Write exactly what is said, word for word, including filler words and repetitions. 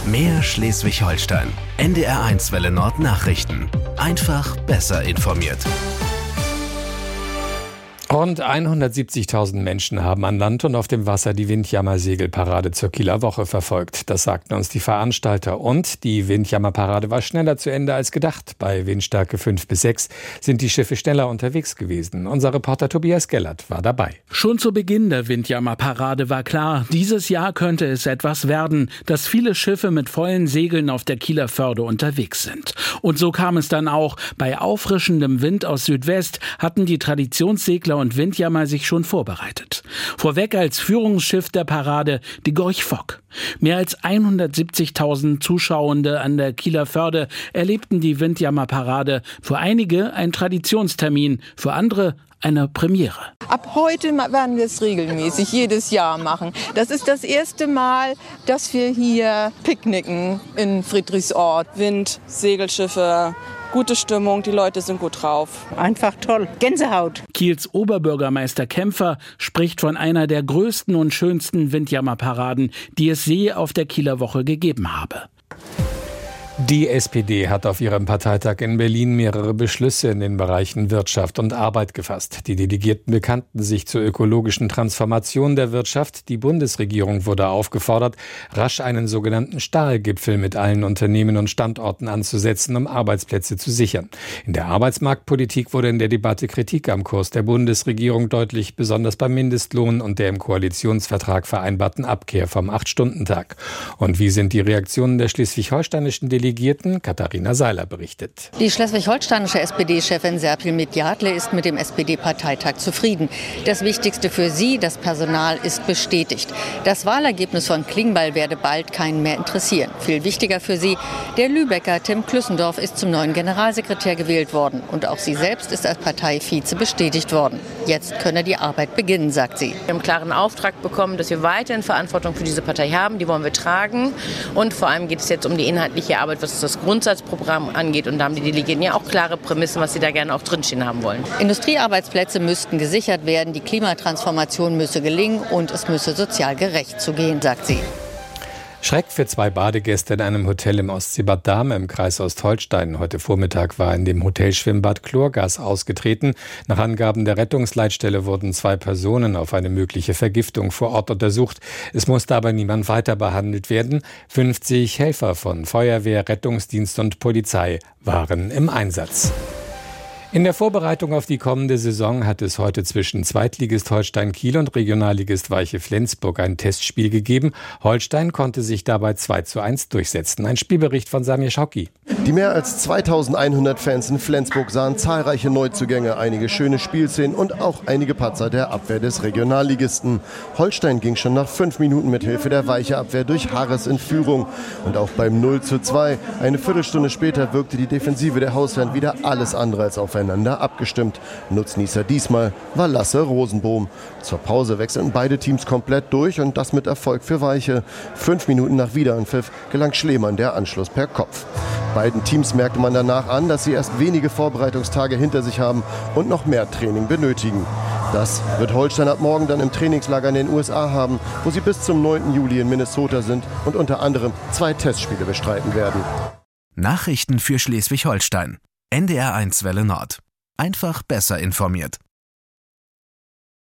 Mehr Schleswig-Holstein. N D R eins Welle Nord Nachrichten. Einfach besser informiert. Rund hundertsiebzigtausend Menschen haben an Land und auf dem Wasser die Windjammer-Segelparade zur Kieler Woche verfolgt. Das sagten uns die Veranstalter. Und die Windjammer-Parade war schneller zu Ende als gedacht. Bei Windstärke fünf bis sechs sind die Schiffe schneller unterwegs gewesen. Unser Reporter Tobias Gellert war dabei. Schon zu Beginn der Windjammer-Parade war klar, dieses Jahr könnte es etwas werden, dass viele Schiffe mit vollen Segeln auf der Kieler Förde unterwegs sind. Und so kam es dann auch. Bei auffrischendem Wind aus Südwest hatten die Traditionssegler und Windjammer sich schon vorbereitet. Vorweg als Führungsschiff der Parade die Gorch Fock. Mehr als hundertsiebzigtausend Zuschauende an der Kieler Förde erlebten die Windjammer-Parade. Für einige ein Traditionstermin, für andere eine Premiere. Ab heute werden wir es regelmäßig jedes Jahr machen. Das ist das erste Mal, dass wir hier picknicken in Friedrichsort. Wind, Segelschiffe, gute Stimmung, die Leute sind gut drauf. Einfach toll. Gänsehaut. Kiels Oberbürgermeister Kämpfer spricht von einer der größten und schönsten Windjammerparaden, die es je auf der Kieler Woche gegeben habe. Die S P D hat auf ihrem Parteitag in Berlin mehrere Beschlüsse in den Bereichen Wirtschaft und Arbeit gefasst. Die Delegierten bekannten sich zur ökologischen Transformation der Wirtschaft. Die Bundesregierung wurde aufgefordert, rasch einen sogenannten Stahlgipfel mit allen Unternehmen und Standorten anzusetzen, um Arbeitsplätze zu sichern. In der Arbeitsmarktpolitik wurde in der Debatte Kritik am Kurs der Bundesregierung deutlich, besonders beim Mindestlohn und der im Koalitionsvertrag vereinbarten Abkehr vom Acht-Stunden-Tag. Und wie sind die Reaktionen der schleswig-holsteinischen Delegierten? Katharina Seiler berichtet. Die schleswig-holsteinische S P D-Chefin Serpil Midjadle ist mit dem S P D-Parteitag zufrieden. Das Wichtigste für sie, das Personal, ist bestätigt. Das Wahlergebnis von Klingbeil werde bald keinen mehr interessieren. Viel wichtiger für sie, der Lübecker Tim Klüssendorf ist zum neuen Generalsekretär gewählt worden. Und auch sie selbst ist als Parteivize bestätigt worden. Jetzt könne die Arbeit beginnen, sagt sie. Wir haben einen klaren Auftrag bekommen, dass wir weiterhin Verantwortung für diese Partei haben. Die wollen wir tragen. Und vor allem geht es jetzt um die inhaltliche Arbeit, was das Grundsatzprogramm angeht. Und da haben die Delegierten ja auch klare Prämissen, was sie da gerne auch drinstehen haben wollen. Industriearbeitsplätze müssten gesichert werden, die Klimatransformation müsse gelingen und es müsse sozial gerecht zugehen, sagt sie. Schreck für zwei Badegäste in einem Hotel im Ostseebad Dahme im Kreis Ostholstein. Heute Vormittag war in dem Hotelschwimmbad Chlorgas ausgetreten. Nach Angaben der Rettungsleitstelle wurden zwei Personen auf eine mögliche Vergiftung vor Ort untersucht. Es musste aber niemand weiter behandelt werden. fünfzig Helfer von Feuerwehr, Rettungsdienst und Polizei waren im Einsatz. In der Vorbereitung auf die kommende Saison hat es heute zwischen Zweitligist Holstein Kiel und Regionalligist Weiche Flensburg ein Testspiel gegeben. Holstein konnte sich dabei zwei zu eins durchsetzen. Ein Spielbericht von Samir Schauki. Die mehr als zweitausendeinhundert Fans in Flensburg sahen zahlreiche Neuzugänge, einige schöne Spielszenen und auch einige Patzer der Abwehr des Regionalligisten. Holstein ging schon nach fünf Minuten mit Hilfe der Weiche Abwehr durch Harres in Führung. Und auch beim null zu zwei, eine Viertelstunde später, wirkte die Defensive der Hausherren wieder alles andere als aufeinander abgestimmt. Nutznießer diesmal war Lasse Rosenbohm. Zur Pause wechselten beide Teams komplett durch und das mit Erfolg für Weiche. Fünf Minuten nach Wiederanpfiff gelang Schlemann der Anschluss per Kopf. Beiden Teams merkte man danach an, dass sie erst wenige Vorbereitungstage hinter sich haben und noch mehr Training benötigen. Das wird Holstein ab morgen dann im Trainingslager in den U S A haben, wo sie bis zum neunten Juli in Minnesota sind und unter anderem zwei Testspiele bestreiten werden. Nachrichten für Schleswig-Holstein. N D R eins Welle Nord. Einfach besser informiert.